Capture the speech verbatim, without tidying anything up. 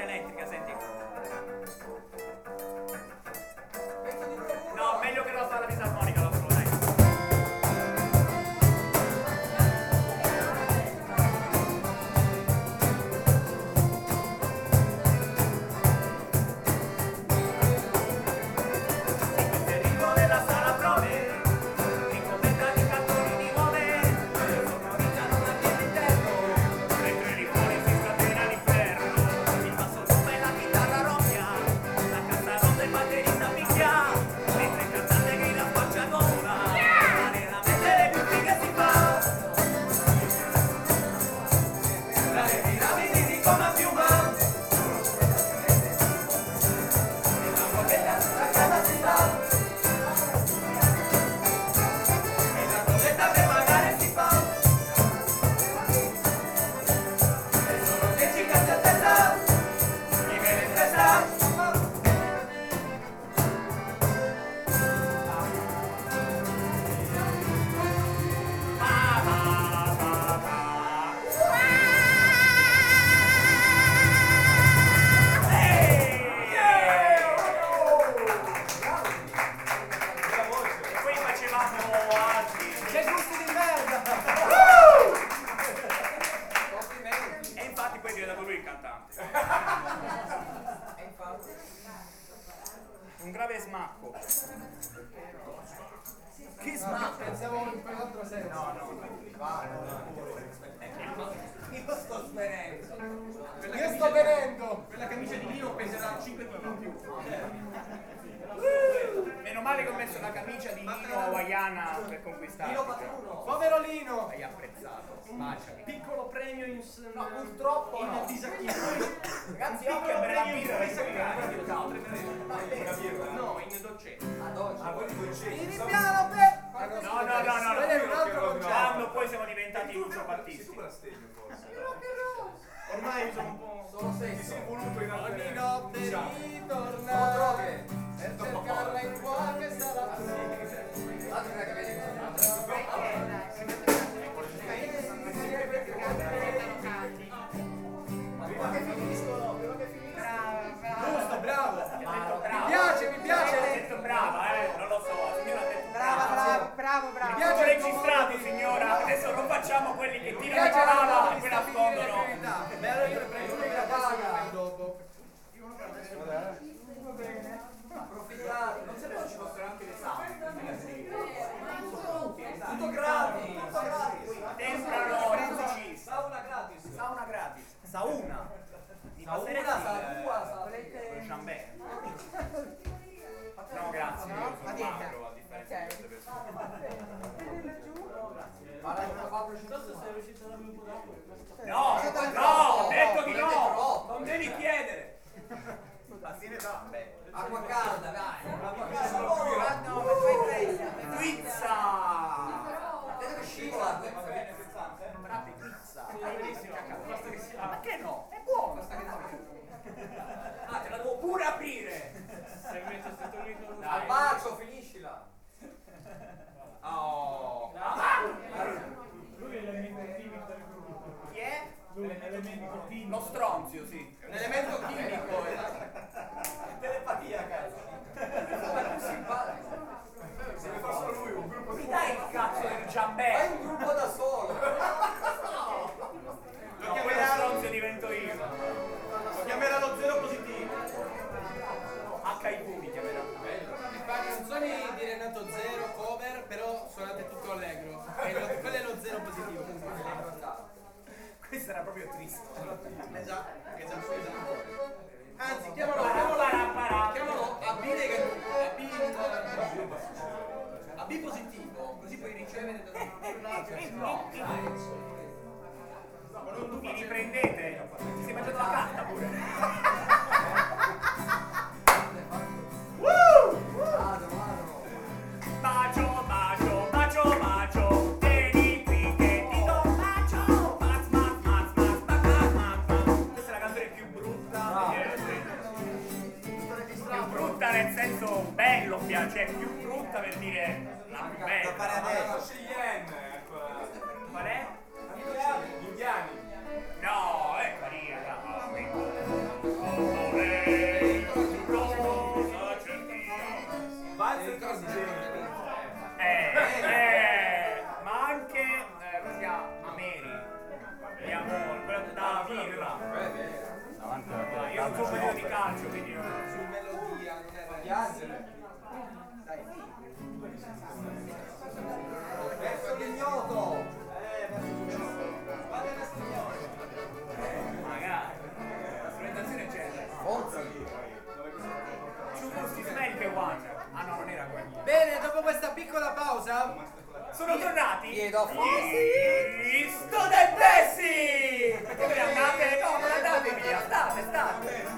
chitarra elettrica, senti. No, meglio che lo fa la fisarmonica, lo solo, dai. Un grave smacco. Che smacco? Pensavo in quell'altro senso. No, no, va, io sto svenendo. Io sto venendo. Quella camicia di Lino peserà cinque chili in più. Meno male che ho messo una camicia di Lino hawaiana per conquistare. Lino Patruno. Povero Lino. Hai apprezzato. Baciami. Piccolo premio in No, purtroppo in no. disacquisto. Ragazzi, occhio a bere la birra. No, in dolcetto. Il piano per. No, no, no, no, Quello è un altro no. concetto. Quando poi siamo diventati luciopartisti. Ormai sono un po'. Solo sei. Si è voluto in altre Ogni notte Sono ritornare droghe. per cercarla in qualche sala. Altra che vedi Prima che finiscono, prima che finiscono. Giusto, bravo. Bravo. Mi piace, mi piace. Ha detto brava, eh, non lo so. Signora ha detto Brava, bravo, bravo, Mi bravo. piace Ho il tuo registrato, modo di- signora. Adesso non facciamo quelli che Mi tirano piace la la parola modo e di poi stabilire le nascondono. priorità. Beh, allora io le prendo lui la paga dopo. approfittati, non se no ci fossero anche le saune. Tutto gratis. Tutto gratis. Temprano i musicisti. Sauna gratis. Sauna gratis. Sauna. Mi Sauna, passeresti sauna, sauna. il ciambè. No, grazie, io sono magro a differenza di queste persone. Ma la quattro cinquanta. No, no, ho detto di no. Non devi chiedere. La fine da. Acqua calda, dai. Acqua calda. No, ma fai pressa. Pizza. Vedo che scivola. Bravo, pizza. Ma che no? È buono. Ah, te la devo pure aprire. Al bacio, finiscila. Oh. Lui è l'elemento chimico del gruppo. Chi è? Lui è l'elemento chimico. Lo stronzio, sì. È un elemento chimico. Telepatia, cazzo. Ma più simpatico. Se ne fa solo lui, un gruppo Mi dai il cazzo del Fai giambè? un gruppo da solo. No, quello stronzio divento io. Lo chiamerà lo zero positivo. H I V mi chiamerà. Mi fa canzoni di Renato Zero, cover, però suonate tutto allegro. E lo, quello è lo zero positivo. Questo era proprio triste. Esatto, esatto, esatto. Anzi, chiamalo, Para, chiamalo, para, para. chiamalo A B negativo, A B, A B positivo, così puoi ricevere da No, mi riprendete? Ti sei mangiato la carta pure. Vado, vado. Bacio, bacio, bacio, bacio. Vieni qui che ti do un bacio. Maz, maz, maz, maz, maz, maz, maz. Questa è la canzone più brutta. Più brutta nel senso bello, cioè più brutta per dire la più bella. Qual è? Indiani. No, è carina, no. Sono tornati Chiedo a gli studentessi! Perché voi andate? No, non andate via, state, state!